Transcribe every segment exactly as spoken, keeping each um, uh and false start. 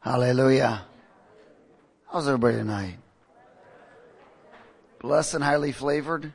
Hallelujah. How's everybody tonight? Blessed and highly flavored?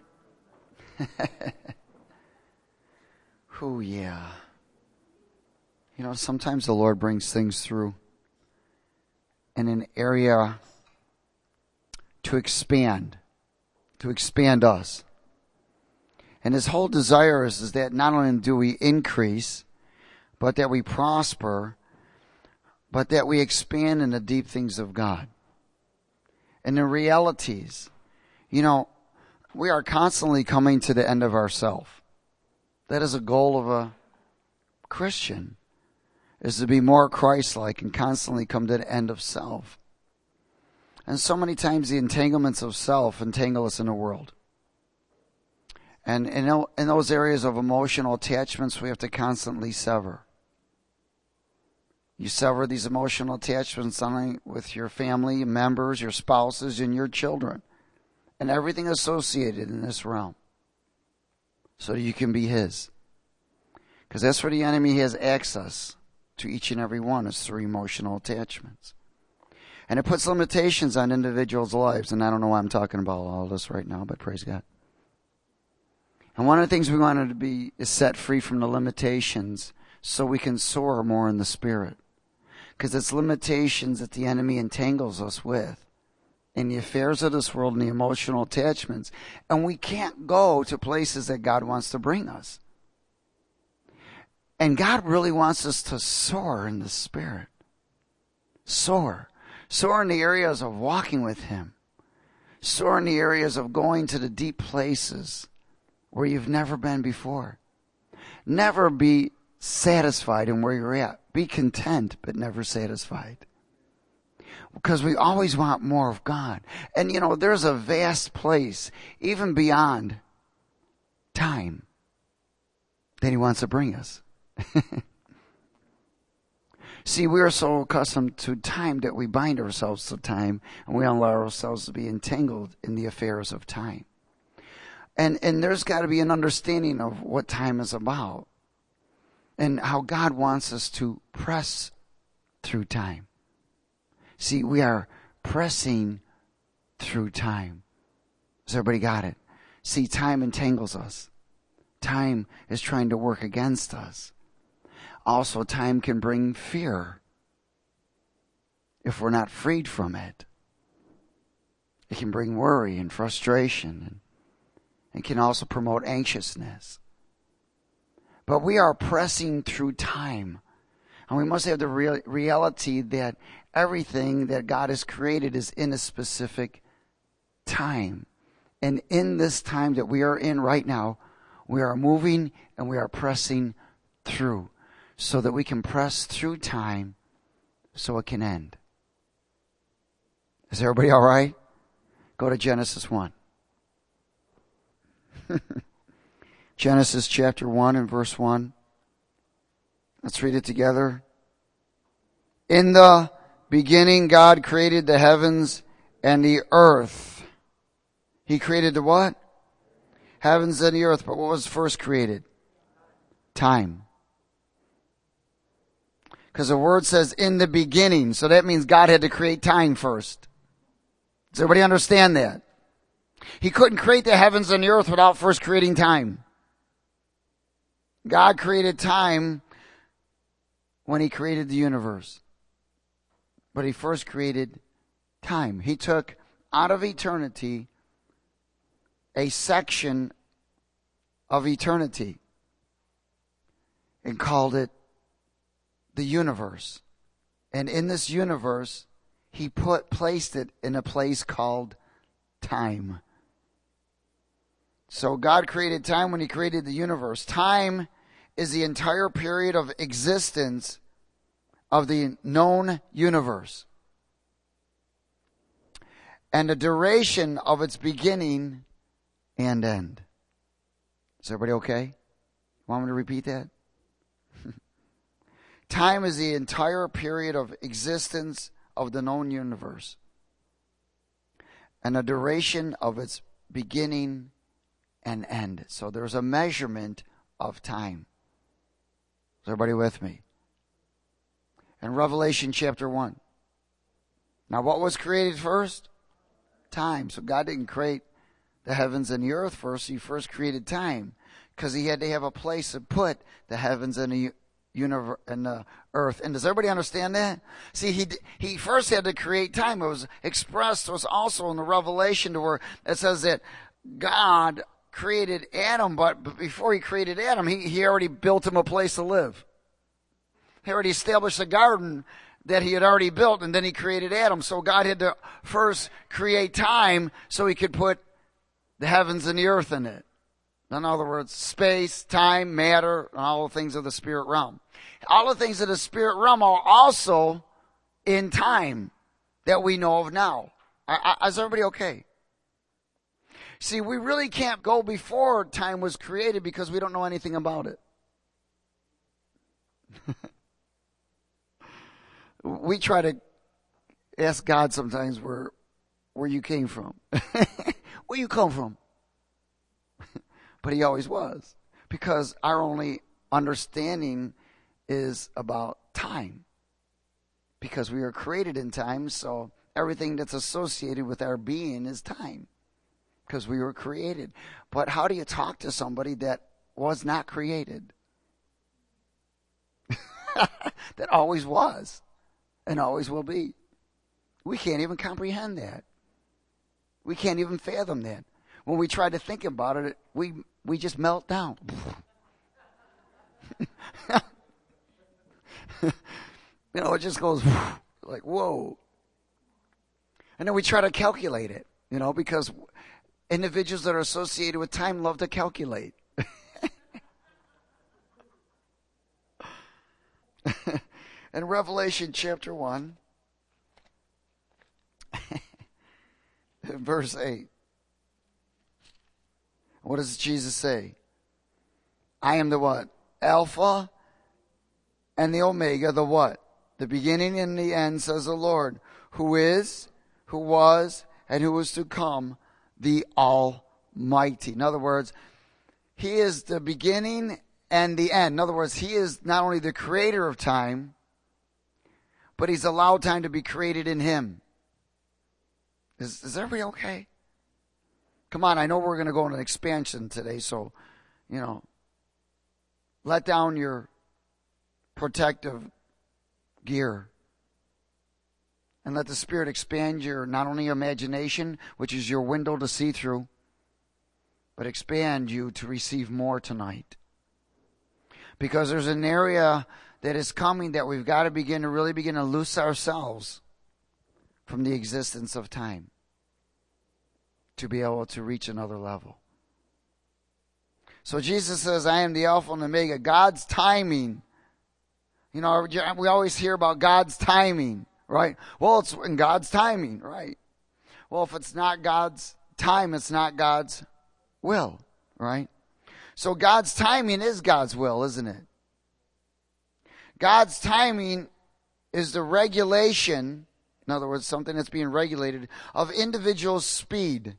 Oh, yeah. You know, sometimes the Lord brings things through in an area to expand, to expand us. And His whole desire is, is that not only do we increase, but that we prosper, but that we expand in the deep things of God. And the realities, you know, we are constantly coming to the end of ourself. That is a goal of a Christian, is to be more Christ-like and constantly come to the end of self. And so many times the entanglements of self entangle us in the world. And in those areas of emotional attachments, we have to constantly sever. You sever these emotional attachments only with your family members, your spouses, and your children, and everything associated in this realm, so that you can be His. Because that's where the enemy has access to each and every one, is through emotional attachments. And it puts limitations on individuals' lives, and I don't know why I'm talking about all this right now, but praise God. And one of the things we wanted to be is set free from the limitations so we can soar more in the Spirit. Because it's limitations that the enemy entangles us with in the affairs of this world and the emotional attachments. And we can't go to places that God wants to bring us. And God really wants us to soar in the Spirit. Soar. Soar in the areas of walking with Him. Soar in the areas of going to the deep places where you've never been before. Never be satisfied in where you're at. Be content, but never satisfied. Because we always want more of God. And you know, there's a vast place, even beyond time, that He wants to bring us. See, we are so accustomed to time that we bind ourselves to time, and we allow ourselves to be entangled in the affairs of time. And and there's got to be an understanding of what time is about, and how God wants us to press through time. See, we are pressing through time. Has everybody got it? See, time entangles us. Time is trying to work against us. Also, time can bring fear if we're not freed from it. It can bring worry and frustration, and it can also promote anxiousness. But we are pressing through time. And we must have the real reality that everything that God has created is in a specific time. And in this time that we are in right now, we are moving and we are pressing through, so that we can press through time so it can end. Is everybody all right? Go to Genesis one. Genesis chapter one and verse one. Let's read it together. In the beginning, God created the heavens and the earth. He created the what? Heavens and the earth. But what was first created? Time. Because the word says in the beginning. So that means God had to create time first. Does everybody understand that? He couldn't create the heavens and the earth without first creating time. God created time when He created the universe. But He first created time. He took out of eternity a section of eternity and called it the universe. And in this universe, He put placed it in a place called time. So God created time when He created the universe. Time is the entire period of existence of the known universe, and the duration of its beginning and end. Is everybody okay? Want me to repeat that? Time is the entire period of existence of the known universe, and the duration of its beginning and end. So there's a measurement of time. Is everybody with me? In Revelation chapter one, Now, what was created first? Time. So God didn't create the heavens and the earth first. He first created time because he had to have a place to put the heavens and the universe and the earth. And does everybody understand that? See, he he first had to create time. It was expressed. It was also in the Revelation to where it says that God created Adam, but before he created Adam, he, he already built him a place to live. He already established a garden that he had already built, and then he created Adam. So God had to first create time so he could put the heavens and the earth in it. In other words, space, time, matter, and all the things of the spirit realm. All the things of the spirit realm are also in time that we know of now. Is everybody okay? See, we really can't go before time was created because we don't know anything about it. We try to ask God sometimes where where you came from. Where you come from? But he always was. Because our only understanding is about time. Because we were created in time, so everything that's associated with our being is time. Because we were created. But how do you talk to somebody that was not created? That always was. And always will be. We can't even comprehend that. We can't even fathom that. When we try to think about it, we we just melt down. You know, it just goes like, whoa. And then we try to calculate it, you know, because individuals that are associated with time love to calculate. In Revelation chapter one, verse eight, what does Jesus say? I am the what? Alpha and the Omega, the what? The beginning and the end, says the Lord, who is, who was, and who is to come, the Almighty. In other words, he is the beginning and the end. In other words, he is not only the creator of time, but he's allowed time to be created in him. Is, is everybody okay? Come on, I know we're going to go on an expansion today, so, you know, let down your protective gear and let the Spirit expand your, not only your imagination, which is your window to see through, but expand you to receive more tonight. Because there's an area that is coming that we've got to begin to really begin to loose ourselves from the existence of time to be able to reach another level. So Jesus says, I am the Alpha and the Omega. God's timing. You know, we always hear about God's timing, right? Well, it's in God's timing, right? Well, if it's not God's time, it's not God's will, right? So God's timing is God's will, isn't it? God's timing is the regulation, in other words, something that's being regulated, of individual speed.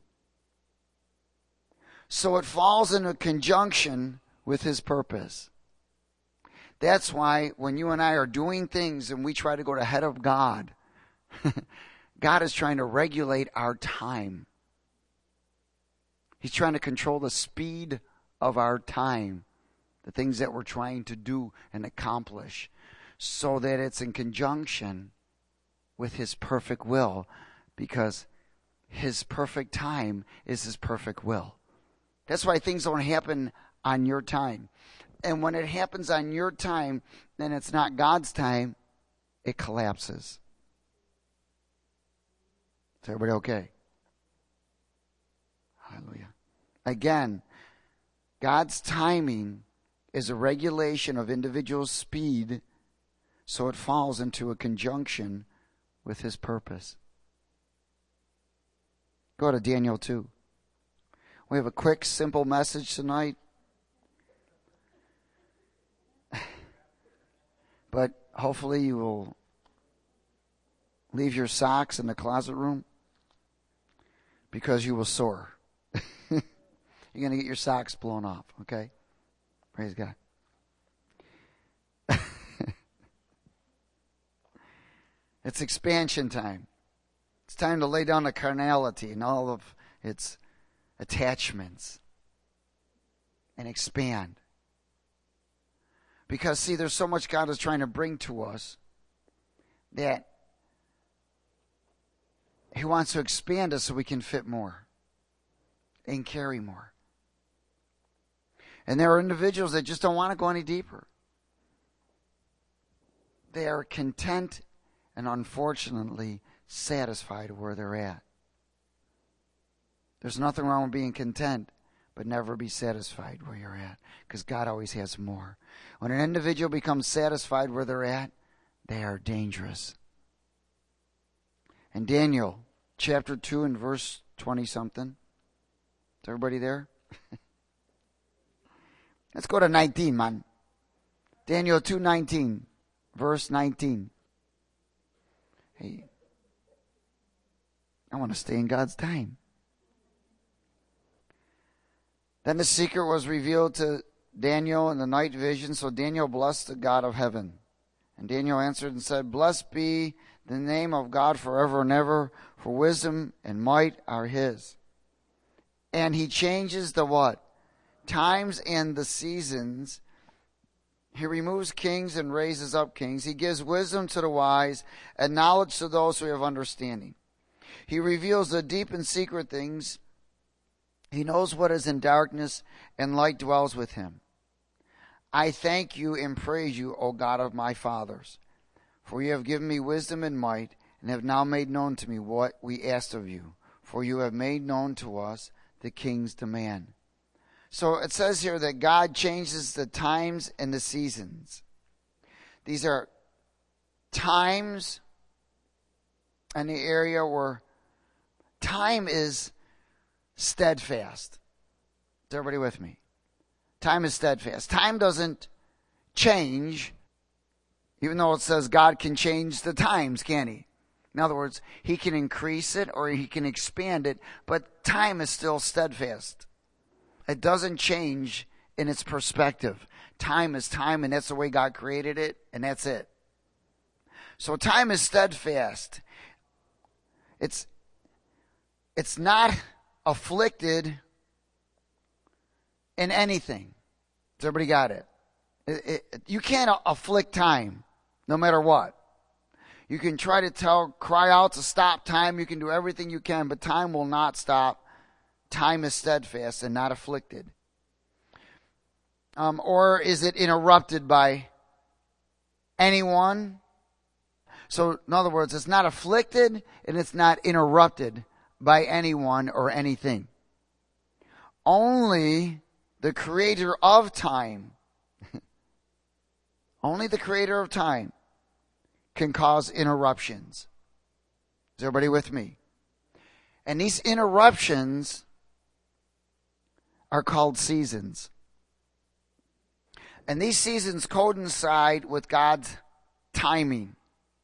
So it falls in a conjunction with his purpose. That's why when you and I are doing things and we try to go ahead of God, God is trying to regulate our time. He's trying to control the speed of our time, the things that we're trying to do and accomplish, so that it's in conjunction with his perfect will, because his perfect time is his perfect will. That's why things don't happen on your time. And when it happens on your time, then it's not God's time, it collapses. Is everybody okay? Hallelujah. Again, God's timing is a regulation of individual speed, so it falls into a conjunction with his purpose. Go to Daniel two. We have a quick, simple message tonight. But hopefully you will leave your socks in the closet room, because you will soar. You're going to get your socks blown off, okay? Praise God. It's expansion time. It's time to lay down the carnality and all of its attachments and expand. Because, see, there's so much God is trying to bring to us that He wants to expand us so we can fit more and carry more. And there are individuals that just don't want to go any deeper. They are content and unfortunately satisfied where they're at. There's nothing wrong with being content, but never be satisfied where you're at, because God always has more. When an individual becomes satisfied where they're at, they are dangerous. In Daniel chapter two and verse twenty-something. Is everybody there? Let's go to nineteen, man. Daniel two nineteen, verse nineteen. Hey, I want to stay in God's time. Then the secret was revealed to Daniel in the night vision, so Daniel blessed the God of heaven. And Daniel answered and said, Blessed be the name of God forever and ever, for wisdom and might are His. And He changes the what? Times and the seasons. He removes kings and raises up kings. He gives wisdom to the wise and knowledge to those who have understanding. He reveals the deep and secret things. He knows what is in darkness, and light dwells with Him. I thank you and praise you, O God of my fathers, for you have given me wisdom and might, and have now made known to me what we asked of you. For you have made known to us the king's demand. So it says here that God changes the times and the seasons. These are times in the area where time is steadfast. Is everybody with me? Time is steadfast. Time doesn't change, even though it says God can change the times, can He? In other words, He can increase it or He can expand it, but time is still steadfast. It doesn't change in its perspective. Time is time, and that's the way God created it, and that's it. So time is steadfast. It's, it's not afflicted in anything. Has everybody got it? It, it? You can't afflict time, no matter what. You can try to tell, cry out to stop time. You can do everything you can, but time will not stop. Time is steadfast and not afflicted. Um, or is it interrupted by anyone? So, in other words, it's not afflicted and it's not interrupted by anyone or anything. Only the creator of time, only the creator of time can cause interruptions. Is everybody with me? And these interruptions are called seasons. And these seasons coincide with God's timing.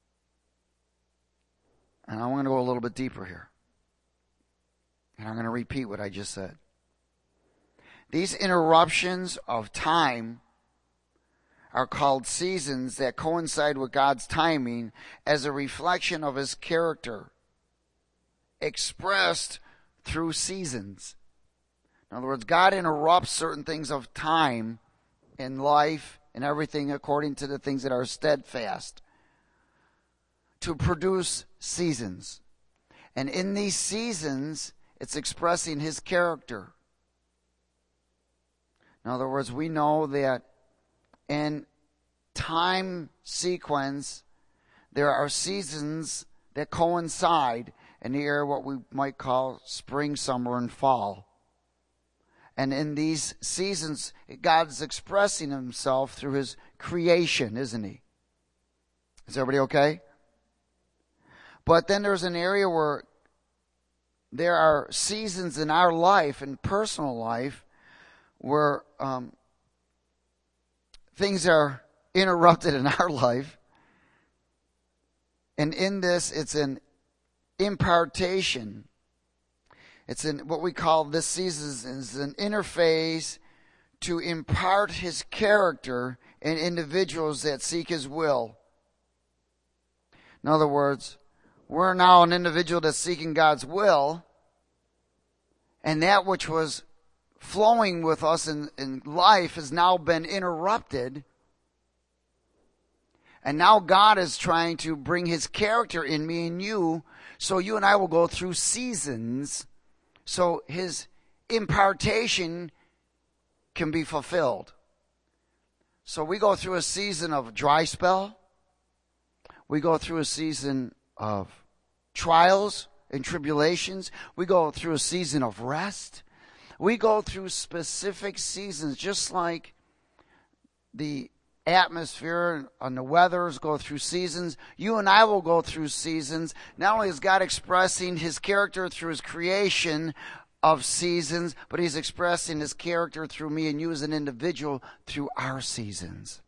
And I want to go a little bit deeper here. And I'm going to repeat what I just said. These interruptions of time are called seasons that coincide with God's timing as a reflection of His character, expressed through seasons. In other words, God interrupts certain things of time in life and everything according to the things that are steadfast to produce seasons. And in these seasons, it's expressing His character. In other words, we know that in time sequence, there are seasons that coincide in the area what we might call spring, summer, and fall. And in these seasons, God is expressing Himself through His creation, isn't He? Is everybody okay? But then there's an area where there are seasons in our life, in personal life, where um, things are interrupted in our life. And in this, it's an impartation. It's in what we call this season is an interface to impart His character in individuals that seek His will. In other words, we're now an individual that's seeking God's will, and that which was flowing with us in, in life has now been interrupted. And now God is trying to bring his character in me and you, so you and I will go through seasons, so his impartation can be fulfilled. So we go through a season of dry spell. We go through a season of trials and tribulations. We go through a season of rest. We go through specific seasons, just like the atmosphere and the weathers go through seasons. You and I will go through seasons. Not only is God expressing his character through his creation of seasons, but he's expressing his character through me and you as an individual through our seasons.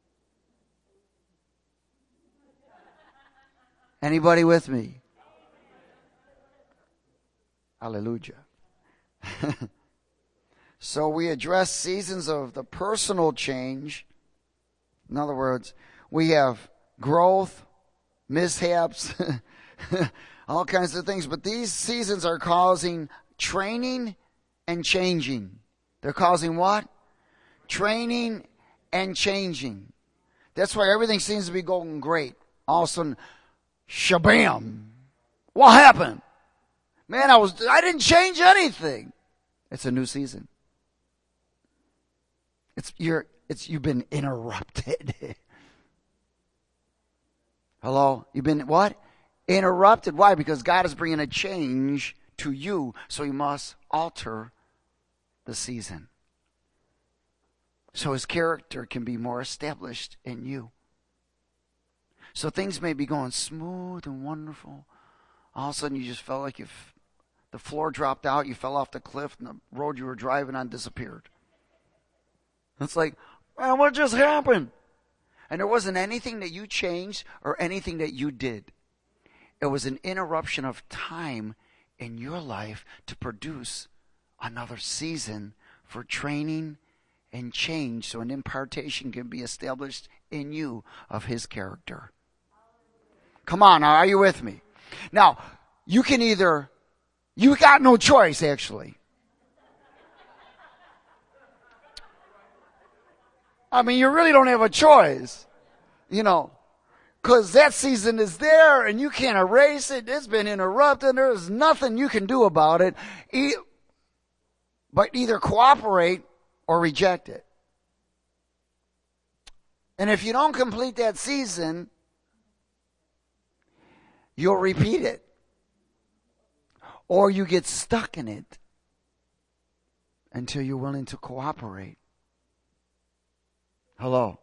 Anybody with me? Hallelujah. So we address seasons of the personal change. In other words, we have growth, mishaps, all kinds of things. But these seasons are causing training and changing. They're causing what? Training and changing. That's why everything seems to be going great. All of a sudden, shabam. What happened? Man, I was I didn't change anything. It's a new season. It's you're it's you've been interrupted. Hello? You've been what? Interrupted. Why? Because God is bringing a change to you, so he must alter the season. So his character can be more established in you. So things may be going smooth and wonderful. All of a sudden you just felt like if the floor dropped out, you fell off the cliff, and the road you were driving on disappeared. It's like, man, what just happened? And there wasn't anything that you changed or anything that you did. It was an interruption of time in your life to produce another season for training and change, so an impartation can be established in you of his character. Come on, now, are you with me? Now, you can either, you got no choice, actually. I mean, you really don't have a choice, you know, because that season is there and you can't erase it. It's been interrupted. There's nothing you can do about it, e- but either cooperate or reject it. And if you don't complete that season, you'll repeat it. Or you get stuck in it until you're willing to cooperate. Hello.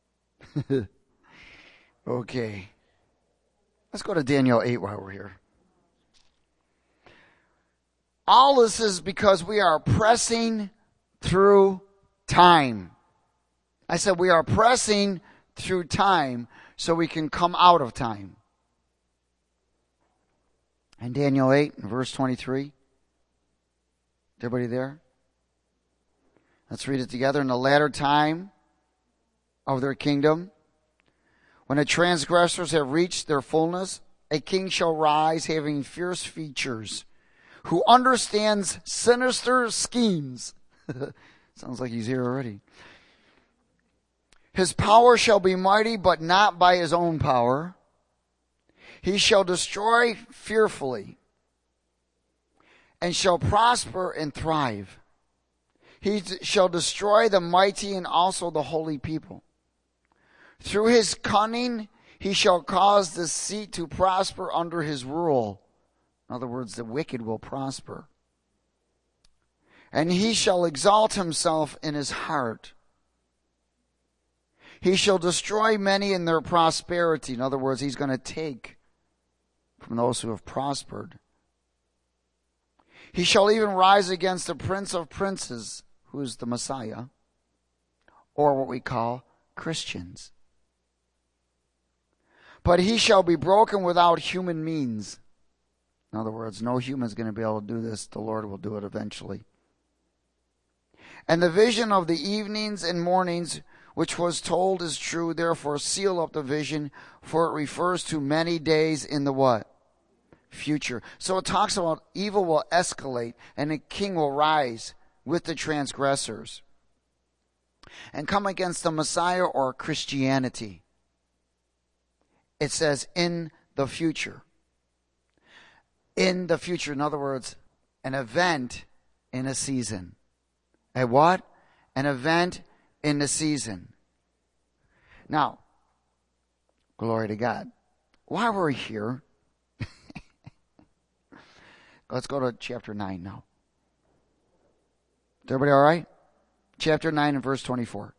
Okay. Let's go to Daniel eight while we're here. All this is because we are pressing through time. I said we are pressing through time so we can come out of time. And Daniel eight, verse twenty-three. Everybody there? Let's read it together. In the latter time of their kingdom, when the transgressors have reached their fullness, a king shall rise having fierce features, who understands sinister schemes. Sounds like he's here already. His power shall be mighty, but not by his own power. He shall destroy fearfully, and shall prosper and thrive. He shall destroy the mighty and also the holy people. Through his cunning, he shall cause the seat to prosper under his rule. In other words, the wicked will prosper. And he shall exalt himself in his heart. He shall destroy many in their prosperity. In other words, he's going to take from those who have prospered. He shall even rise against the Prince of Princes, who is the Messiah, or what we call Christians. But he shall be broken without human means. In other words, no human is going to be able to do this. The Lord will do it eventually. And the vision of the evenings and mornings which was told is true. Therefore seal up the vision, for it refers to many days in the what? future. So it talks about evil will escalate and a king will rise with the transgressors and come against the Messiah or Christianity. It says in the future. In the future. In other words, an event in a season. A what? An event in the season. Now, glory to God. While we're here, let's go to chapter nine now. Is everybody all right? Chapter nine and verse twenty-four.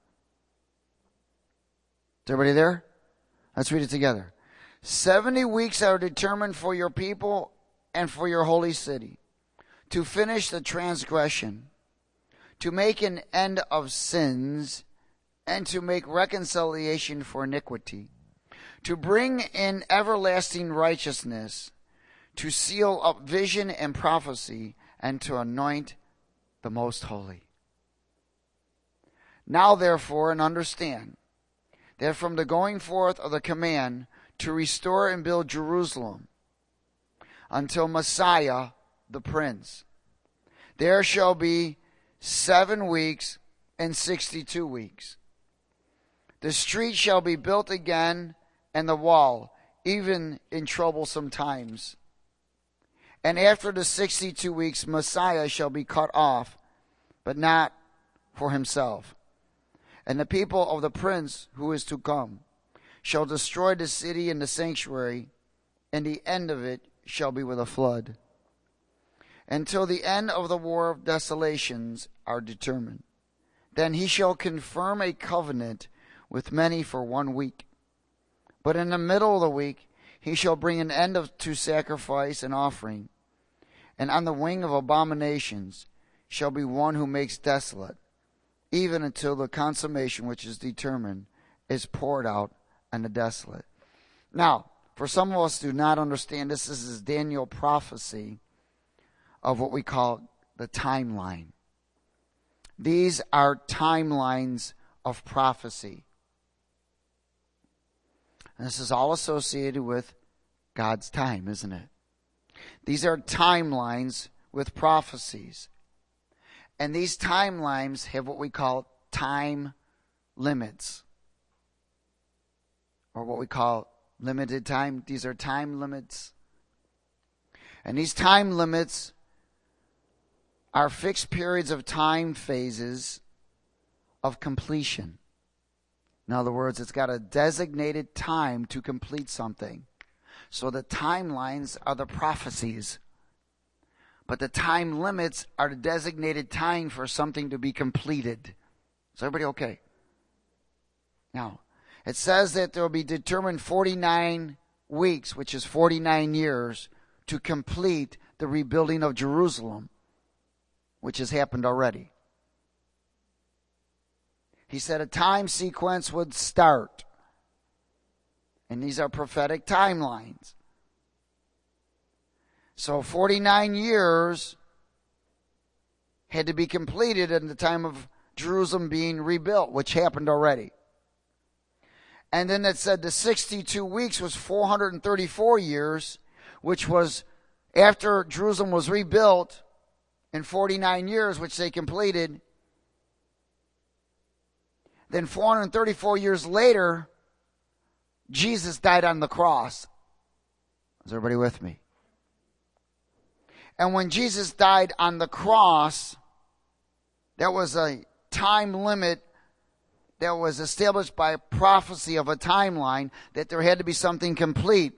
Is everybody there? Let's read it together. Seventy weeks are determined for your people and for your holy city, to finish the transgression, to make an end of sins, and to make reconciliation for iniquity, to bring in everlasting righteousness, to seal up vision and prophecy, and to anoint the most holy. Now therefore, and understand, that from the going forth of the command to restore and build Jerusalem, until Messiah, the Prince, there shall be seven weeks and sixty-two weeks. The street shall be built again, and the wall, even in troublesome times. And after the sixty-two weeks, Messiah shall be cut off, but not for himself. And the people of the Prince who is to come shall destroy the city and the sanctuary, and the end of it shall be with a flood, until the end of the war of desolations are determined. Then he shall confirm a covenant with many for one week. But in the middle of the week he shall bring an end of, to sacrifice and offering. And on the wing of abominations shall be one who makes desolate, even until the consummation which is determined is poured out on the desolate. Now, for some of us who do not understand this, this is Daniel prophecy of what we call the timeline. These are timelines of prophecy. And this is all associated with God's time, isn't it? These are timelines with prophecies. And these timelines have what we call time limits, or what we call limited time. These are time limits. And these time limits are fixed periods of time phases of completion. In other words, it's got a designated time to complete something. So the timelines are the prophecies. But the time limits are the designated time for something to be completed. Is everybody okay? Now, it says that there will be determined forty-nine weeks, which is forty-nine years, to complete the rebuilding of Jerusalem, which has happened already. He said a time sequence would start. And these are prophetic timelines. So forty-nine years had to be completed in the time of Jerusalem being rebuilt, which happened already. And then it said the sixty-two weeks was four hundred thirty-four years, which was after Jerusalem was rebuilt in forty-nine years, which they completed. Then four hundred thirty-four years later, Jesus died on the cross. Is everybody with me? And when Jesus died on the cross, there was a time limit that was established by prophecy of a timeline that there had to be something complete.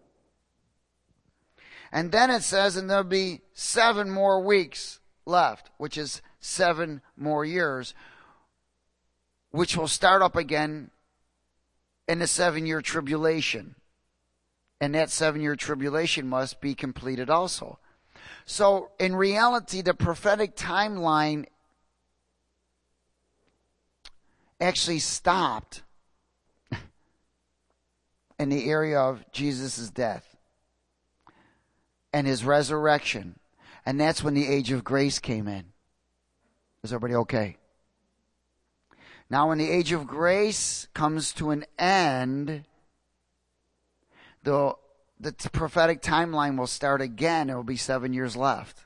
And then it says, and there'll be seven more weeks left, which is seven more years, which will start up again in the seven-year tribulation. And that seven-year tribulation must be completed also. So, in reality, the prophetic timeline actually stopped in the area of Jesus' death and his resurrection. And that's when the age of grace came in. Is everybody okay? Now, when the age of grace comes to an end, the the t- prophetic timeline will start again. It will be seven years left.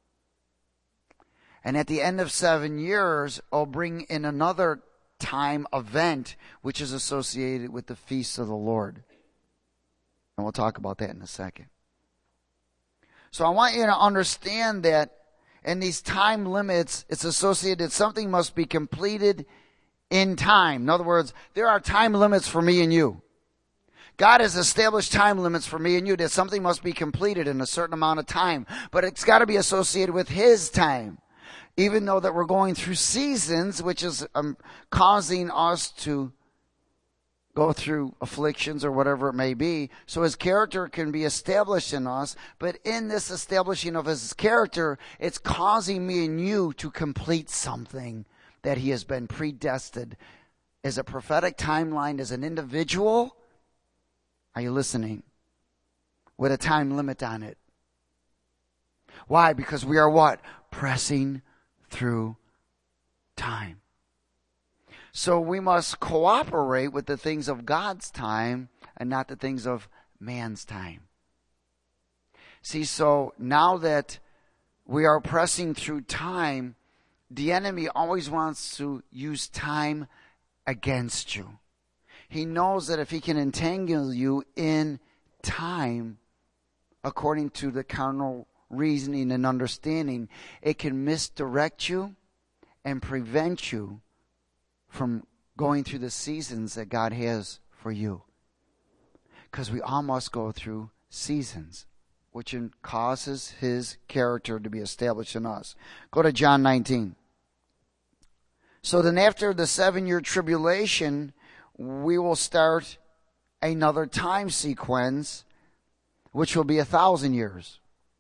And at the end of seven years, I'll bring in another time event, which is associated with the feasts of the Lord. And we'll talk about that in a second. So I want you to understand that in these time limits, it's associated, something must be completed in time. In other words, there are time limits for me and you. God has established time limits for me and you that something must be completed in a certain amount of time. But it's got to be associated with His time. Even though that we're going through seasons, which is um, causing us to go through afflictions or whatever it may be, so His character can be established in us. But in this establishing of His character, it's causing me and you to complete something that He has been predestined. As a prophetic timeline, as an individual, are you listening? With a time limit on it. Why? Because we are what? Pressing through time. So we must cooperate with the things of God's time and not the things of man's time. See, so now that we are pressing through time, the enemy always wants to use time against you. He knows that if he can entangle you in time, according to the carnal reasoning and understanding, it can misdirect you and prevent you from going through the seasons that God has for you. Because we all must go through seasons, which causes His character to be established in us. Go to John nineteen. So then after the seven-year tribulation, we will start another time sequence, which will be a thousand years.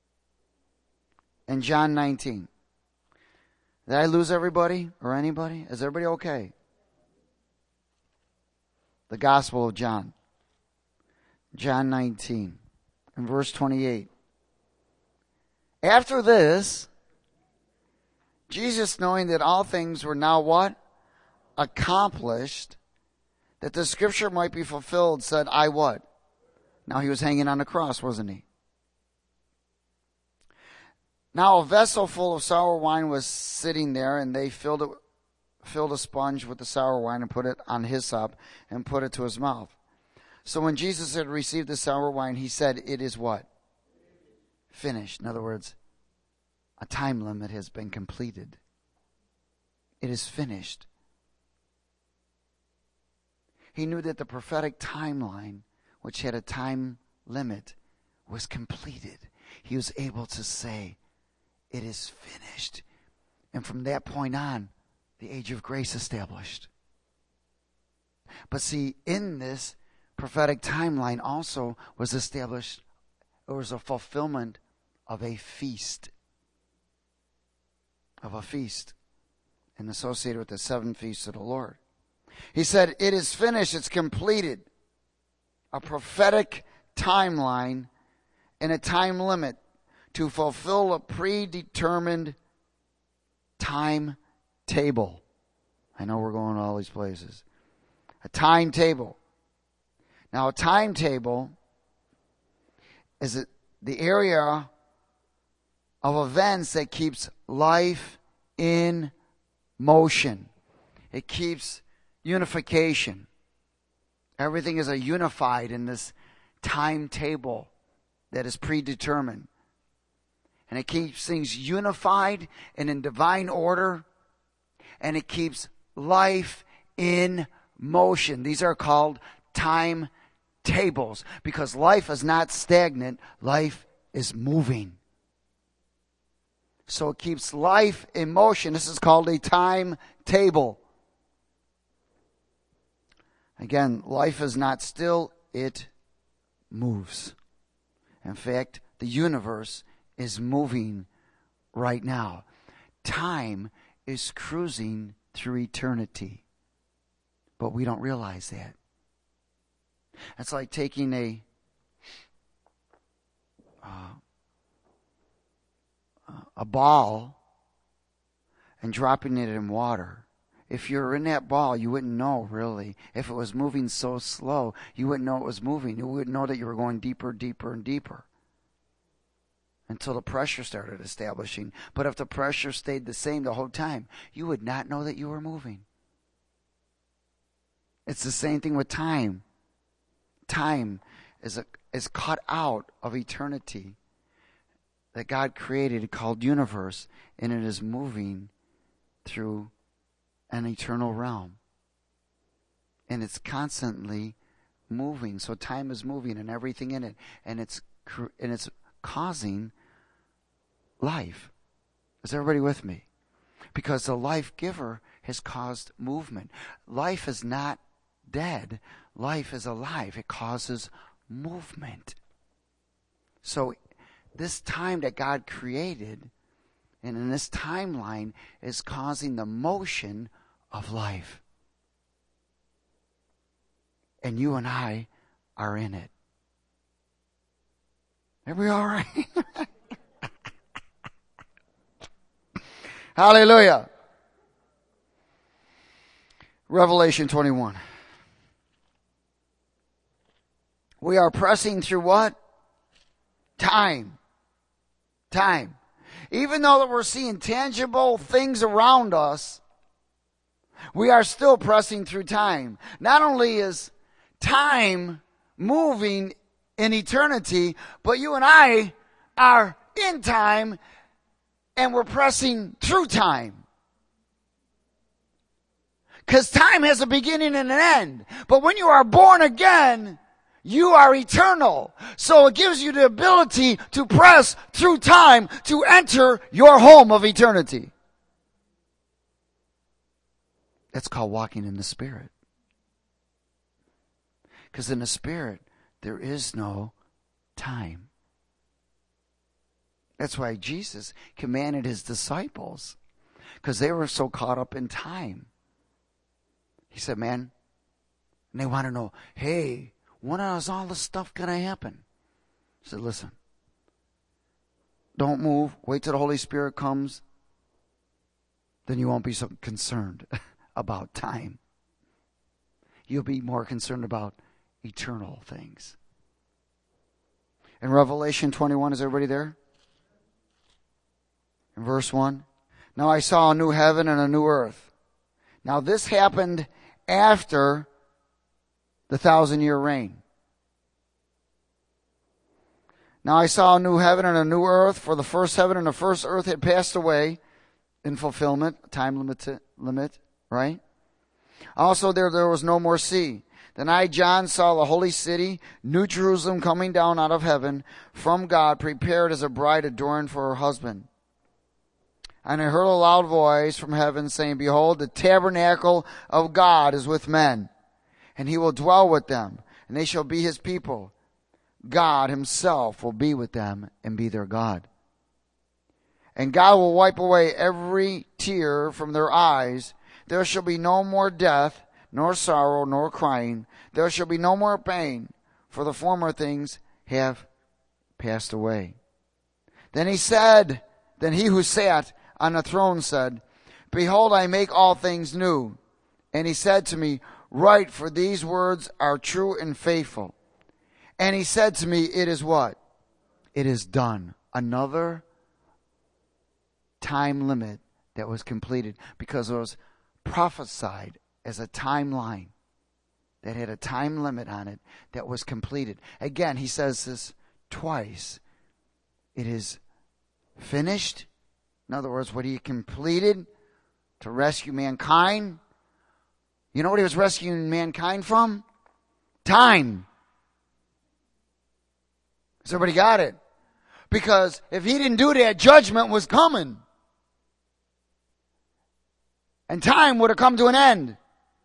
In John nineteen. Did I lose everybody or anybody? Is everybody okay? The Gospel of John. John nineteen. And verse twenty-eight. After this, Jesus, knowing that all things were now what? Accomplished, that the scripture might be fulfilled, said, I what? Now He was hanging on the cross, wasn't He? Now a vessel full of sour wine was sitting there, and they filled it, filled a sponge with the sour wine and put it on hyssop and put it to His mouth. So when Jesus had received the sour wine, He said, it is what? Finished. In other words, a time limit has been completed. It is finished. He knew that the prophetic timeline, which had a time limit, was completed. He was able to say, it is finished. And from that point on, the age of grace established. But see, in this prophetic timeline also was established, there was a fulfillment of a feast. Of a feast. And associated with the seven feasts of the Lord. He said, it is finished, it's completed. A prophetic timeline and a time limit to fulfill a predetermined timetable. I know we're going to all these places. A timetable. Now, a timetable is the area of events that keeps life in motion. It keeps unification. Everything is a unified in this timetable that is predetermined. And it keeps things unified and in divine order. And it keeps life in motion. These are called timetables. Because life is not stagnant. Life is moving. So it keeps life in motion. This is called a timetable. Again, life is not still. It moves. In fact, the universe is moving right now. Time is cruising through eternity. But we don't realize that. It's like taking a uh, a ball and dropping it in water if you're in that ball, you wouldn't know, really. If it was moving so slow, you wouldn't know it was moving. You wouldn't know that you were going deeper, deeper, and deeper until the pressure started establishing. But if the pressure stayed the same the whole time, you would not know that you were moving. It's the same thing with time. Time is a, is cut out of eternity that God created, called universe, and it is moving through an eternal realm. And it's constantly moving. So time is moving and everything in it. And it's and it's causing life. Is everybody with me? Because the life giver has caused movement. Life is not dead. Life is alive. It causes movement. So this time that God created, and in this timeline, is causing the motion of life. And you and I are in it. Are we all right? Hallelujah. Revelation twenty-one. We are pressing through what? Time. Time. Even though that we're seeing tangible things around us, we are still pressing through time. Not only is time moving in eternity, but you and I are in time and we're pressing through time. Because time has a beginning and an end. But when you are born again, you are eternal. So it gives you the ability to press through time to enter your home of eternity. That's called walking in the Spirit. Because in the Spirit, there is no time. That's why Jesus commanded his disciples, because they were so caught up in time. He said, man, and they want to know, hey, when is all this stuff going to happen? He said, listen, don't move. Wait till the Holy Spirit comes. Then you won't be so concerned about time. You'll be more concerned about eternal things. In Revelation twenty-one, is everybody there? In verse one. Now I saw a new heaven and a new earth. Now this happened after the thousand year reign. Now I saw a new heaven and a new earth, for the first heaven and the first earth had passed away in fulfillment, time limit, limit, right? Also there, there was no more sea. Then I, John, saw the holy city, New Jerusalem, coming down out of heaven from God, prepared as a bride adorned for her husband. And I heard a loud voice from heaven saying, behold, the tabernacle of God is with men, and he will dwell with them, and they shall be his people. God himself will be with them and be their God. And God will wipe away every tear from their eyes. There shall be no more death, nor sorrow, nor crying. There shall be no more pain, for the former things have passed away. Then he said, then he who sat on the throne said, behold, I make all things new. And he said to me, write, for these words are true and faithful. And he said to me, it is what? It is done. Another time limit that was completed, because it was prophesied as a timeline that had a time limit on it that was completed. Again, he says this twice. It is finished. In other words, what he completed to rescue mankind. You know what he was rescuing mankind from? Time. Has everybody got it? Because if he didn't do that, judgment was coming. And time would have come to an end.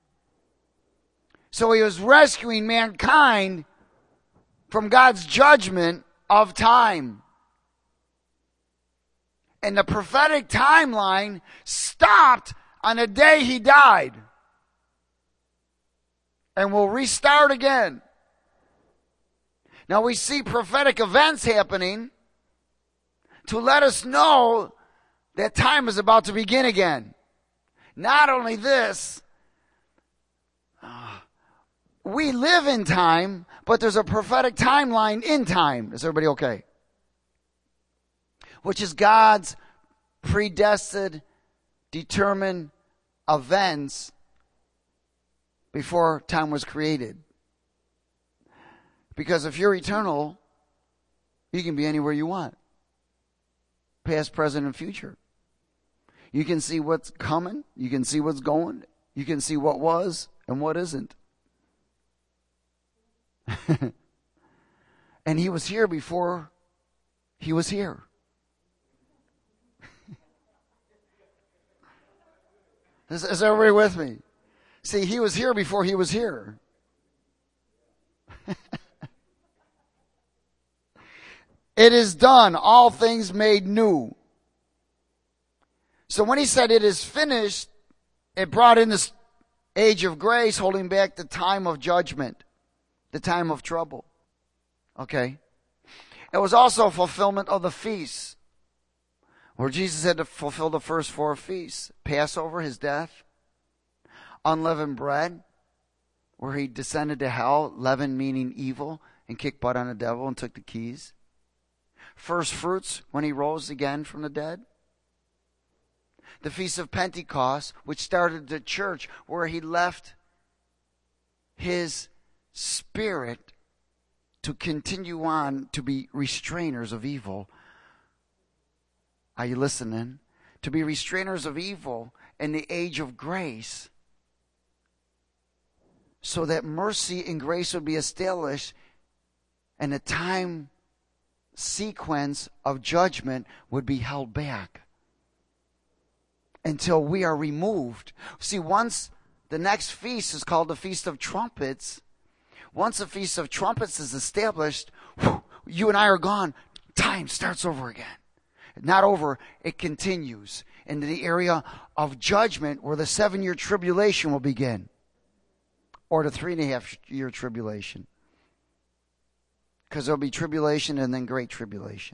So he was rescuing mankind from God's judgment of time. And the prophetic timeline stopped on the day he died. And will restart again. Now we see prophetic events happening to let us know that time is about to begin again. Not only this, uh, we live in time, but there's a prophetic timeline in time. Is everybody okay? Which is God's predestined, determined events before time was created. Because if you're eternal, you can be anywhere you want. Past, present, and future. You can see what's coming. You can see what's going. You can see what was and what isn't. And he was here before he was here. Is, is everybody with me? See, he was here before he was here. It is done. All things made new. So when he said it is finished, it brought in this age of grace, holding back the time of judgment, the time of trouble. Okay. It was also a fulfillment of the feasts, where Jesus had to fulfill the first four feasts. Passover, his death. Unleavened bread, where he descended to hell, leaven meaning evil, and kicked butt on the devil and took the keys. First fruits, when he rose again from the dead. The Feast of Pentecost, which started the church, where he left his spirit to continue on to be restrainers of evil. Are you listening? To be restrainers of evil in the age of grace, so that mercy and grace would be established and the time sequence of judgment would be held back until we are removed. See, once the next feast is called the Feast of Trumpets, once the Feast of Trumpets is established, whew, you and I are gone. Time starts over again. Not over, it continues into the area of judgment where the seven-year tribulation will begin. Or the three and a half year tribulation. Because there'll be tribulation and then great tribulation.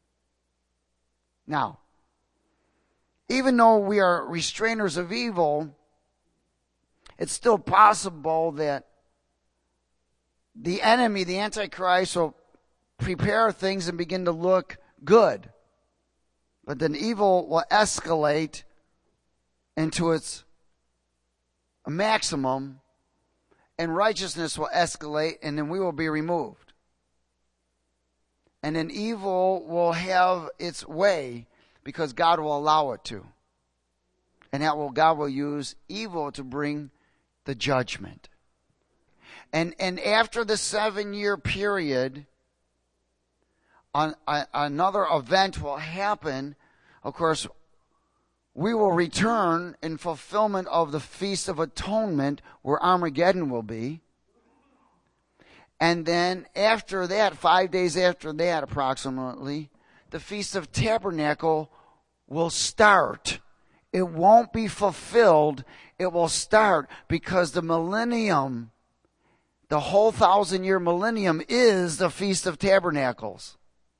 Now, even though we are restrainers of evil, it's still possible that the enemy, the Antichrist, will prepare things and begin to look good. But then evil will escalate into its maximum, and righteousness will escalate, and then we will be removed. And then evil will have its way because God will allow it to. And that will God will use evil to bring the judgment. And and after the seven-year period, on, on, another event will happen. Of course, we will return in fulfillment of the Feast of Atonement, where Armageddon will be. And then after that, five days after that approximately, the Feast of Tabernacle will start. It won't be fulfilled. It will start because the millennium, the whole thousand-year millennium is the Feast of Tabernacles.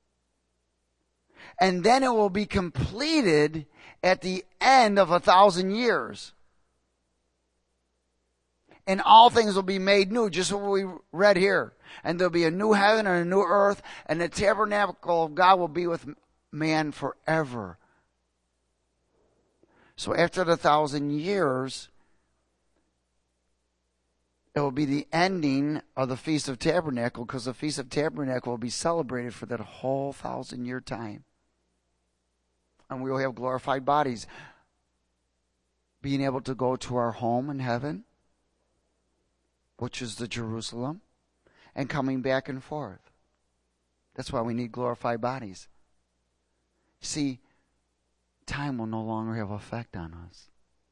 And then it will be completed at the end of a thousand years. And all things will be made new, just what we read here. And there'll be a new heaven and a new earth, and the tabernacle of God will be with man forever. So after the thousand years, it will be the ending of the Feast of Tabernacle, because the Feast of Tabernacle will be celebrated for that whole thousand year time. And we will have glorified bodies, being able to go to our home in heaven, which is the Jerusalem, and coming back and forth. That's why we need glorified bodies. See, time will no longer have effect on us,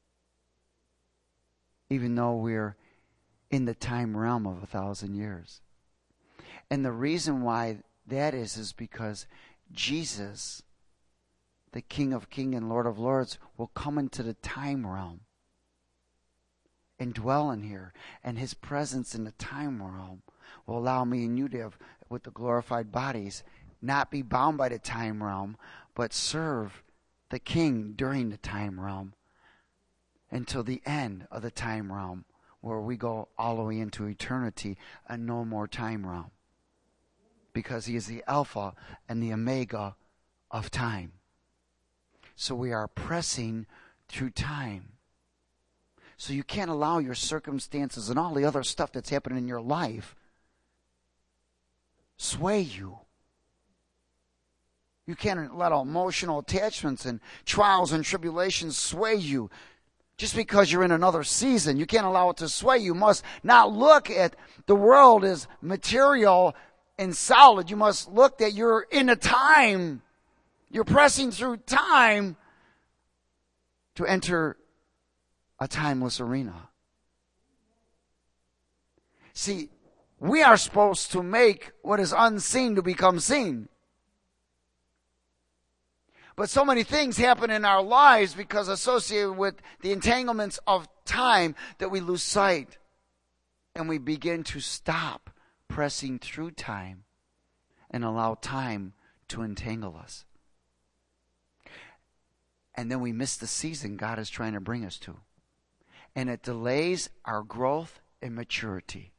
even though we're in the time realm of a thousand years. And the reason why that is, is because Jesus, the King of Kings and Lord of Lords, will come into the time realm and dwell in here. And his presence in the time realm will allow me and you to have, with the glorified bodies, not be bound by the time realm, but serve the King during the time realm. until the end of the time realm, where we go all the way into eternity and no more time realm. Because he is the Alpha and the Omega of time. So we are pressing through time. So you can't allow your circumstances and all the other stuff that's happening in your life sway you. You can't let emotional attachments and trials and tribulations sway you. Just because you're in another season, you can't allow it to sway you. You must not look at the world as material and solid. You must look that you're in a time. You're pressing through time to enter a timeless arena. See, we are supposed to make what is unseen to become seen. But so many things happen in our lives because associated with the entanglements of time that we lose sight. And we begin to stop pressing through time and allow time to entangle us. And then we miss the season God is trying to bring us to. And it delays our growth and maturity.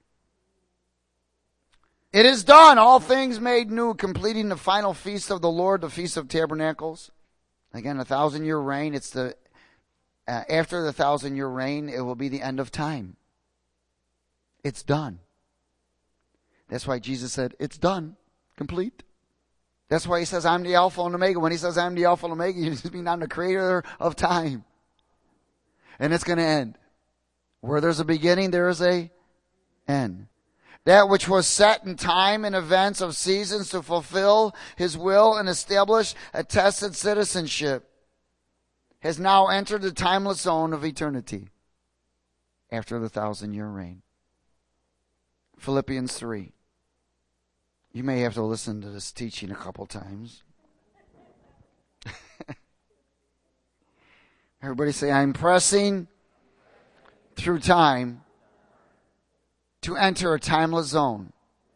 It is done. All things made new, completing the final feast of the Lord, the Feast of Tabernacles. Again, a thousand year reign. It's the uh, after the thousand year reign, it will be the end of time. It's done. That's why Jesus said, it's done. Complete. That's why he says, I'm the Alpha and Omega. When he says, I'm the Alpha and Omega, he just means I'm the creator of time. And it's going to end. Where there's a beginning, there is a end. That which was set in time and events of seasons to fulfill his will and establish a tested citizenship has now entered the timeless zone of eternity after the thousand year reign. Philippians three. You may have to listen to this teaching a couple times. Everybody say, I'm pressing through time to enter a timeless zone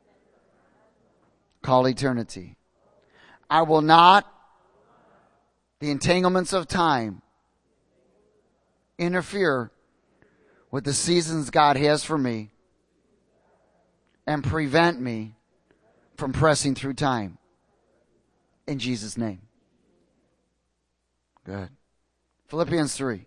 called eternity. I will not, the entanglements of time, interfere with the seasons God has for me and prevent me from pressing through time. In Jesus' name. Good. Philippians three.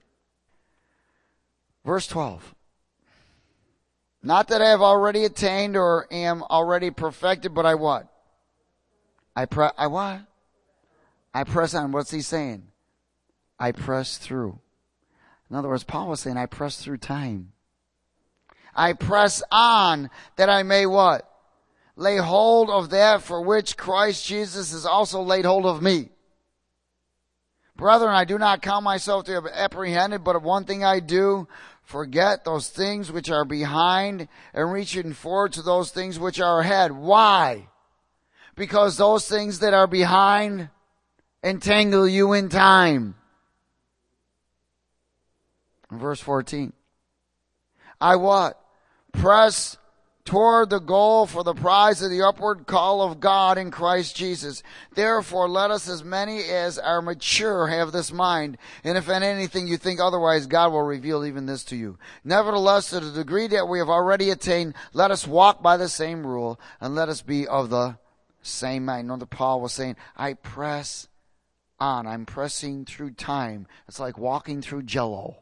Verse twelve. Not that I have already attained or am already perfected, but I what? I pre- I what? I press on. What's he saying? I press through. In other words, Paul was saying, I press through time. I press on that I may what? Lay hold of that for which Christ Jesus has also laid hold of me. Brethren, I do not count myself to have apprehended, but of one thing I do, forget those things which are behind and reaching forward to those things which are ahead. Why? Because those things that are behind entangle you in time. Verse fourteen. I what? Press toward the goal for the prize of the upward call of God in Christ Jesus. Therefore, let us, as many as are mature, have this mind. And if in anything you think otherwise, God will reveal even this to you. Nevertheless, to the degree that we have already attained, let us walk by the same rule, and let us be of the same mind. Know that Paul was saying, I press on. I'm pressing through time. It's like walking through Jell-O.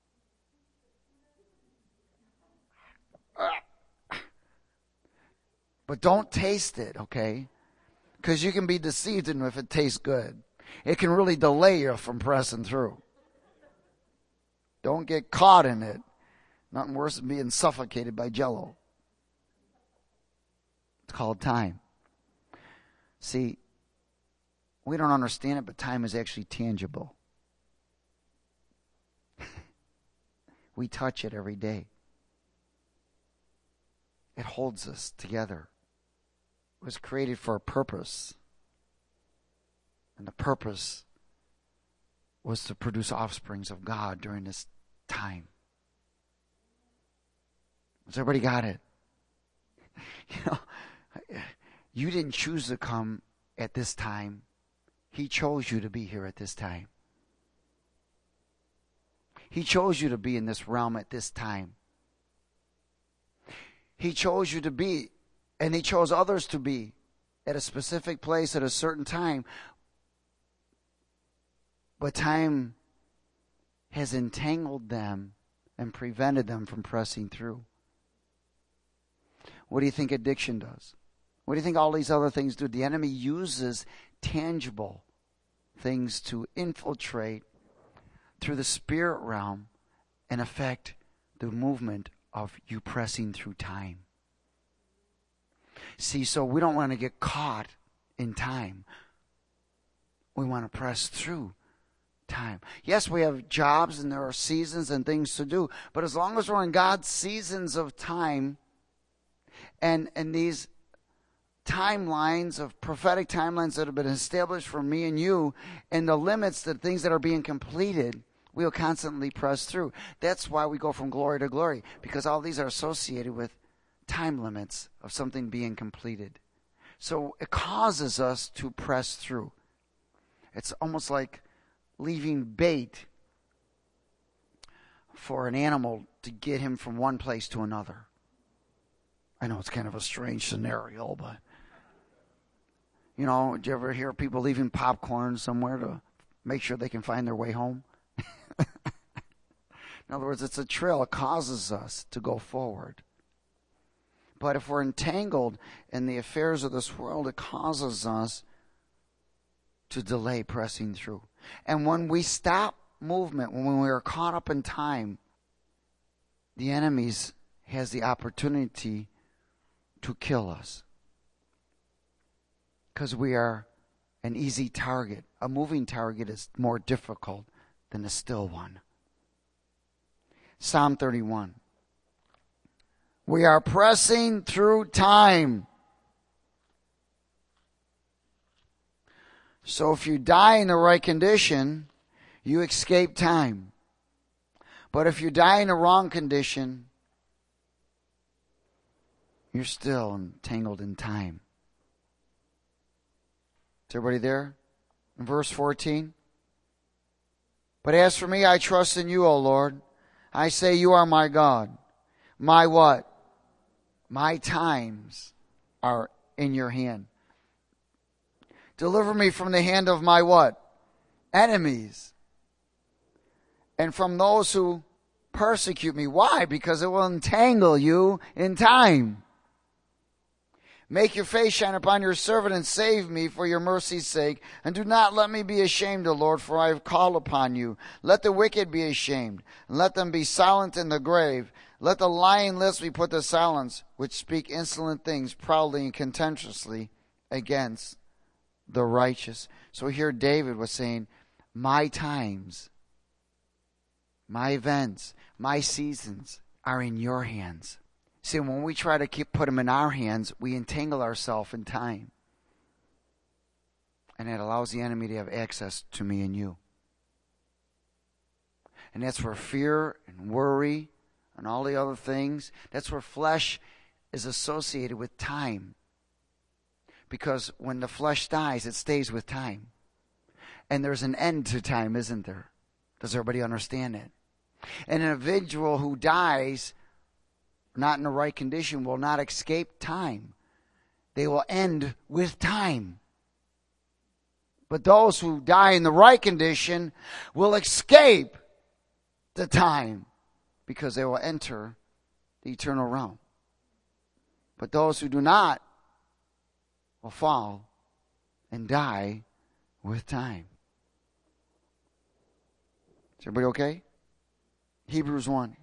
But don't taste it, okay? Because you can be deceived in if it tastes good. It can really delay you from pressing through. Don't get caught in it. Nothing worse than being suffocated by Jell-O. It's called time. See, we don't understand it, but time is actually tangible. We touch it every day. It holds us together. It was created for a purpose. And the purpose was to produce offsprings of God during this time. Has everybody got it? You know, you didn't choose to come at this time. He chose you to be here at this time. He chose you to be in this realm at this time. He chose you to be, and He chose others to be at a specific place at a certain time. But time has entangled them and prevented them from pressing through. What do you think addiction does? What do you think all these other things do? The enemy uses tangible things to infiltrate through the spirit realm and affect the movement of you pressing through time. See, so we don't want to get caught in time. We want to press through time. Yes, we have jobs and there are seasons and things to do, but as long as we're in God's seasons of time and and these timelines of prophetic timelines that have been established for me and you, and the limits, the things that are being completed, we'll constantly press through. That's why we go from glory to glory, because all these are associated with time limits of something being completed. So it causes us to press through. It's almost like leaving bait for an animal to get him from one place to another. I know it's kind of a strange scenario, but you know, did you ever hear people leaving popcorn somewhere to make sure they can find their way home? In other words, it's a trail. It causes us to go forward. But if we're entangled in the affairs of this world, it causes us to delay pressing through. And when we stop movement, when we are caught up in time, the enemy has the opportunity to kill us. Because we are an easy target. A moving target is more difficult than a still one. Psalm thirty-one. We are pressing through time. So if you die in the right condition, you escape time. But if you die in the wrong condition, you're still entangled in time. Is everybody there? In verse fourteen. But as for me, I trust in you, O Lord. I say you are my God. My what? My times are in your hand. Deliver me from the hand of my what? Enemies. And from those who persecute me. Why? Because it will entangle you in time. Make your face shine upon your servant and save me for your mercy's sake. And do not let me be ashamed, O Lord, for I have called upon you. Let the wicked be ashamed, and let them be silent in the grave. Let the lying lips be put to silence, which speak insolent things proudly and contemptuously against the righteous. So here David was saying, my times, my events, my seasons are in your hands. See, when we try to keep put them in our hands, we entangle ourselves in time. And it allows the enemy to have access to me and you. And that's where fear and worry and all the other things, that's where flesh is associated with time. Because when the flesh dies, it stays with time. And there's an end to time, isn't there? Does everybody understand it? An individual who dies not in the right condition will not escape time. They will end with time. But those who die in the right condition will escape the time because they will enter the eternal realm. But those who do not will fall and die with time. Is everybody okay? Hebrews one.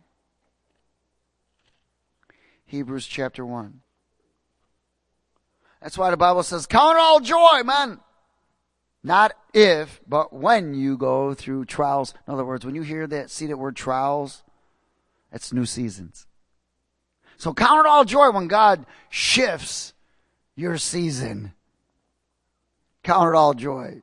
Hebrews chapter one. That's why the Bible says, count it all joy, man. Not if, but when you go through trials. In other words, when you hear that, see that word trials, that's new seasons. So count it all joy when God shifts your season. Count it all joy.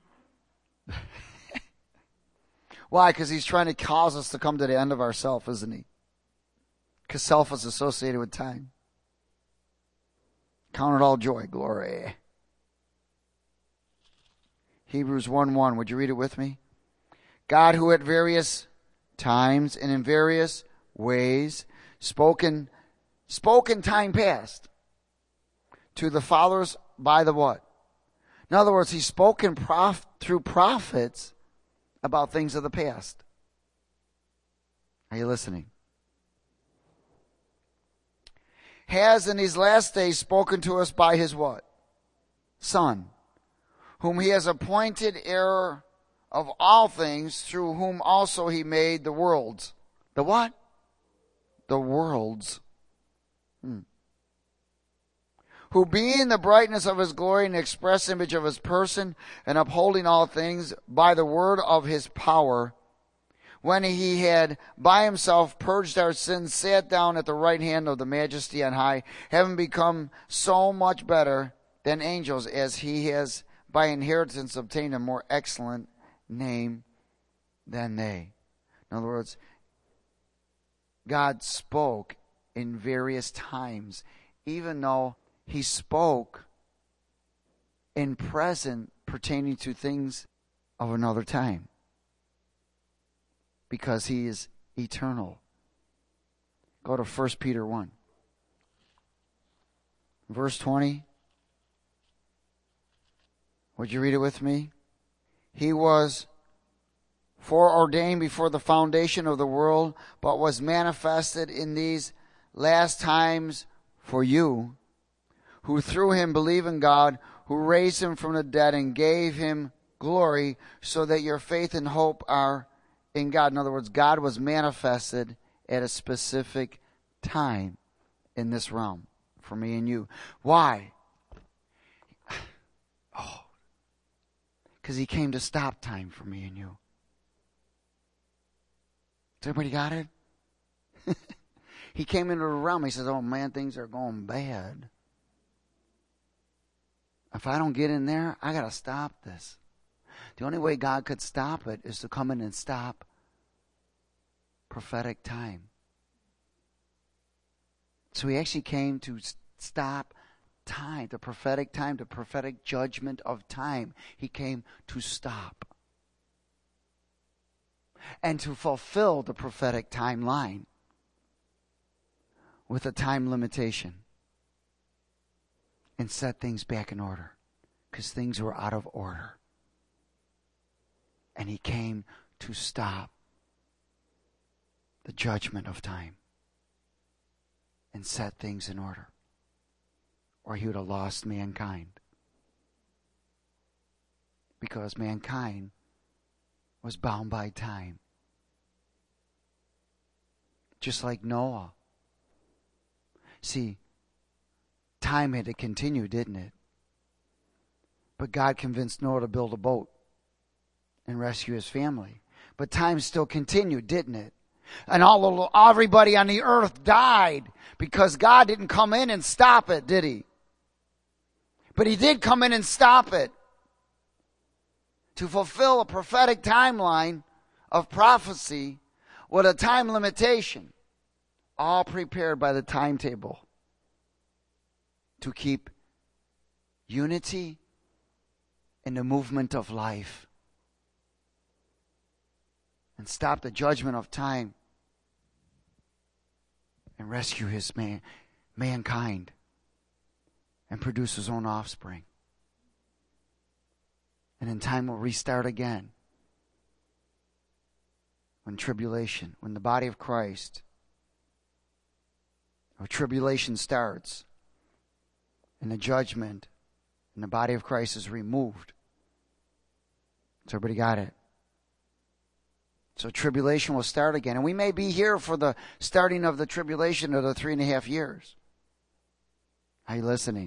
Why? Because he's trying to cause us to come to the end of ourself, isn't he? Because self is associated with time. Count it all joy, glory. Hebrews one one, would you read it with me? God, who at various times and in various ways, spoken, spoken time past to the fathers by the what? In other words, he's spoken prof- through prophets about things of the past. Are you listening? Has in these last days spoken to us by his what? Son, whom he has appointed heir of all things, through whom also he made the worlds. The what? The worlds. Hmm. Who being the brightness of his glory and the express image of his person, and upholding all things by the word of his power, when he had by himself purged our sins, sat down at the right hand of the majesty on high, having become so much better than angels, as he has by inheritance obtained a more excellent name than they. In other words, God spoke in various times, even though he spoke in present pertaining to things of another time, because he is eternal. Go to First Peter one. Verse twenty. Would you read it with me? He was foreordained before the foundation of the world, but was manifested in these last times for you, who through him believe in God, who raised him from the dead and gave him glory, so that your faith and hope are in God. In other words, God was manifested at a specific time in this realm for me and you. Why? Oh, because he came to stop time for me and you. Has everybody got it? He came into the realm. He says, oh man, things are going bad. If I don't get in there, I got to stop this. The only way God could stop it is to come in and stop prophetic time. So he actually came to stop time, the prophetic time, the prophetic judgment of time. He came to stop and to fulfill the prophetic timeline with a time limitation and set things back in order, because things were out of order. And he came to stop the judgment of time and set things in order, or he would have lost mankind, because mankind was bound by time. Just like Noah. See, time had to continue, didn't it? But God convinced Noah to build a boat and rescue his family. But time still continued, didn't it? And all everybody on the earth died because God didn't come in and stop it, did he? But he did come in and stop it to fulfill a prophetic timeline of prophecy with a time limitation, all prepared by the timetable to keep unity in the movement of life and stop the judgment of time and rescue his man, mankind and produce his own offspring. And in time will restart again. When tribulation, when the body of Christ, or tribulation starts, and the judgment and the body of Christ is removed. So everybody got it? So tribulation will start again. And we may be here for the starting of the tribulation of the three and a half years. Are you listening?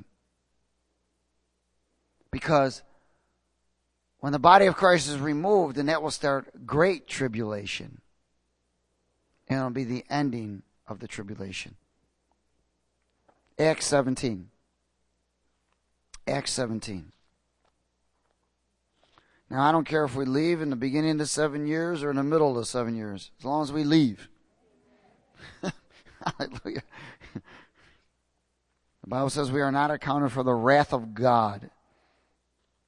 Because when the body of Christ is removed, then that will start great tribulation. And it'll be the ending of the tribulation. Acts seventeen. Acts seventeen. Now, I don't care if we leave in the beginning of the seven years or in the middle of the seven years, as long as we leave. Hallelujah. The Bible says we are not accounted for the wrath of God.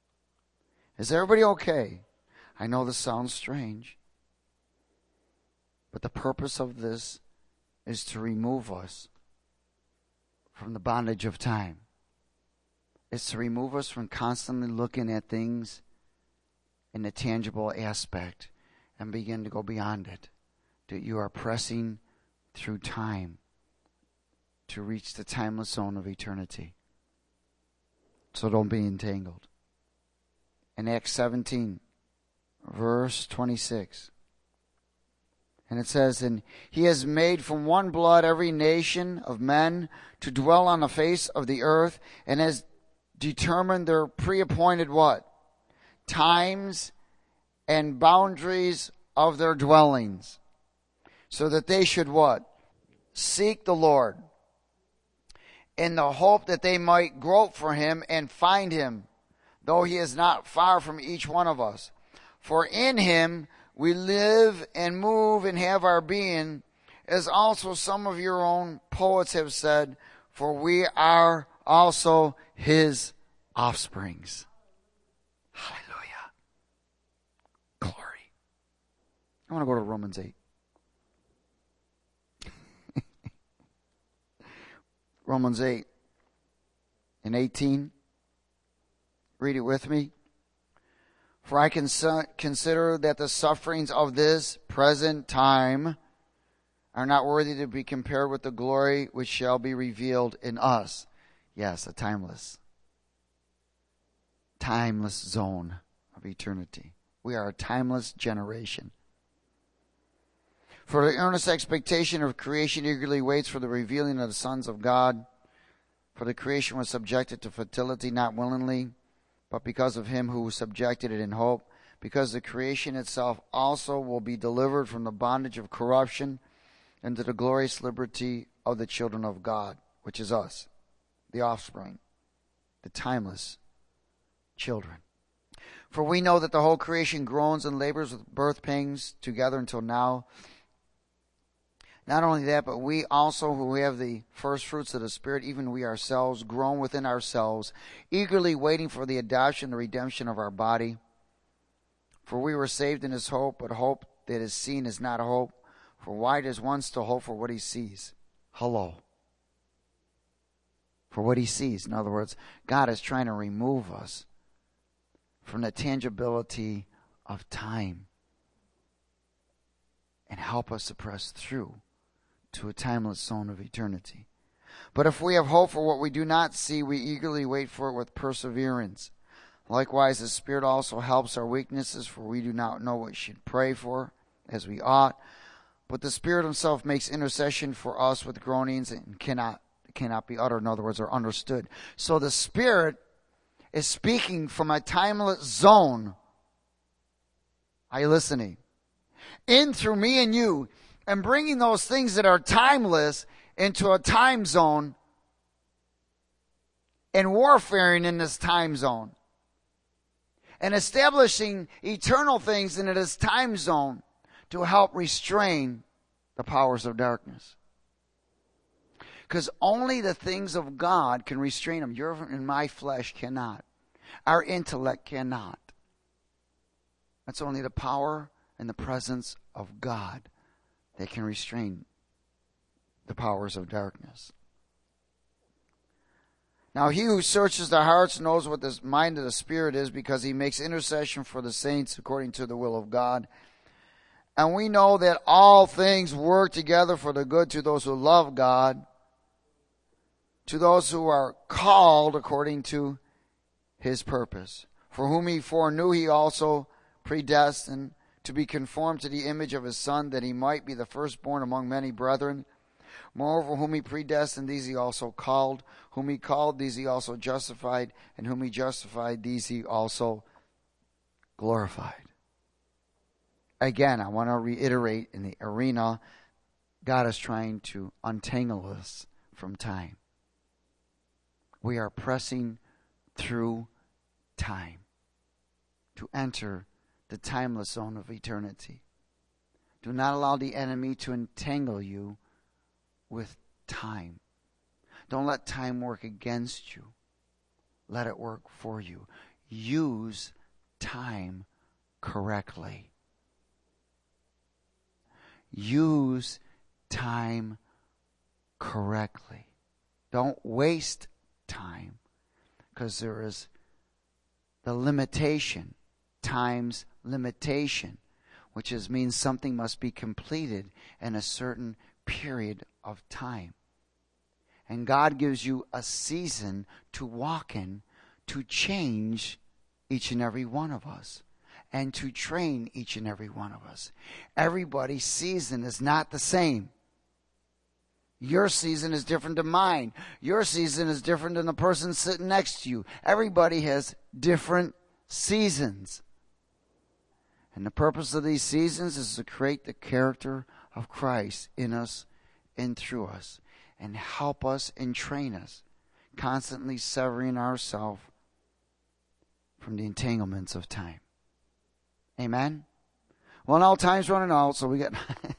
Is everybody okay? I know this sounds strange. But the purpose of this is to remove us from the bondage of time. It's to remove us from constantly looking at things in a tangible aspect and begin to go beyond it. That you are pressing through time to reach the timeless zone of eternity. So don't be entangled. In Acts seventeen, verse twenty-six, and it says, and he has made from one blood every nation of men to dwell on the face of the earth, and has determined their pre-appointed what? Times and boundaries of their dwellings, so that they should what? Seek the Lord, in the hope that they might grope for him and find him, though he is not far from each one of us. For in him we live and move and have our being, as also some of your own poets have said, for we are also his offsprings. Hallelujah. Glory. I want to go to Romans eight. Romans eight and eighteen. Read it with me. For I can consider that the sufferings of this present time are not worthy to be compared with the glory which shall be revealed in us. Yes, a timeless, timeless zone of eternity. We are a timeless generation. For the earnest expectation of creation eagerly waits for the revealing of the sons of God. For the creation was subjected to fertility, not willingly, but because of him who subjected it in hope, because the creation itself also will be delivered from the bondage of corruption into the glorious liberty of the children of God, which is us, the offspring, the timeless children. For we know that the whole creation groans and labors with birth pangs together until now. Not only that, but we also who have the first fruits of the Spirit, even we ourselves, groan within ourselves, eagerly waiting for the adoption, the redemption of our body. For we were saved in his hope, but hope that is seen is not hope. For why does one still hope for what he sees? Hello. For what he sees. In other words, God is trying to remove us from the tangibility of time and help us to press through to a timeless zone of eternity. But if we have hope for what we do not see, we eagerly wait for it with perseverance. Likewise, the Spirit also helps our weaknesses, for we do not know what we should pray for as we ought. But the Spirit himself makes intercession for us with groanings and cannot cannot be uttered, in other words, are understood. So the Spirit is speaking from a timeless zone. Are you listening? In through me and you, and bringing those things that are timeless into a time zone and warfaring in this time zone and establishing eternal things in this time zone to help restrain the powers of darkness. Because only the things of God can restrain them. Your and my flesh cannot. Our intellect cannot. That's only the power and the presence of God that can restrain the powers of darkness. Now he who searches the hearts knows what the mind of the Spirit is, because he makes intercession for the saints according to the will of God. And we know that all things work together for the good to those who love God, to those who are called according to his purpose. For whom he foreknew, he also predestined to be conformed to the image of his Son, that he might be the firstborn among many brethren. Moreover, whom he predestined, these he also called. Whom he called, these he also justified. And whom he justified, these he also glorified. Again, I want to reiterate, in the arena, God is trying to untangle us from time. We are pressing through time to enter the timeless zone of eternity. Do not allow the enemy to entangle you with time. Don't let time work against you. Let it work for you. Use time correctly. use time correctly. Don't waste time, because there is the limitation, time's limitation, which is means something must be completed in a certain period of time. And God gives you a season to walk in, to change each and every one of us, and to train each and every one of us. Everybody's season is not the same. Your season is different than mine. Your season is different than the person sitting next to you. Everybody has different seasons. And the purpose of these seasons is to create the character of Christ in us and through us, and help us and train us, constantly severing ourselves from the entanglements of time. Amen? Well, now time's running out, so we got...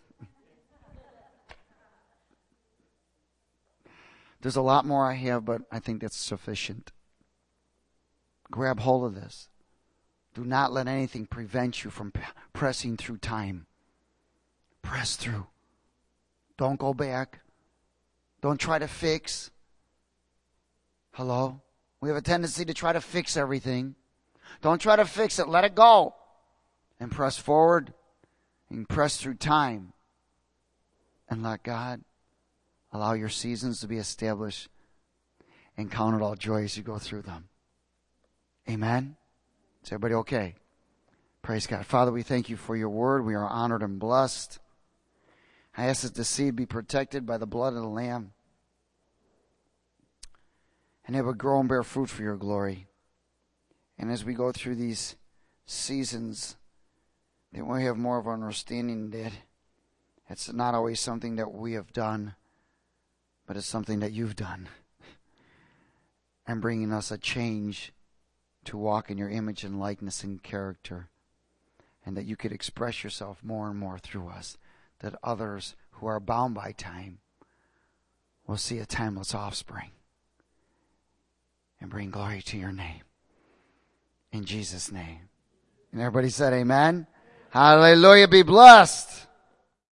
There's a lot more I have, but I think that's sufficient. Grab hold of this. Do not let anything prevent you from p- pressing through time. Press through. Don't go back. Don't try to fix. Hello? We have a tendency to try to fix everything. Don't try to fix it. Let it go. And press forward and press through time. And let God allow your seasons to be established, and count it all joy as you go through them. Amen? Is everybody okay? Praise God. Father, we thank you for your word. We are honored and blessed. I ask that the seed be protected by the blood of the Lamb, and it would grow and bear fruit for your glory. And as we go through these seasons, that we have more of an understanding that it's not always something that we have done, but it's something that you've done, and bringing us a change to walk in your image and likeness and character, and that you could express yourself more and more through us, that others who are bound by time will see a timeless offspring and bring glory to your name. In Jesus' name. And everybody said amen. Hallelujah. Be blessed.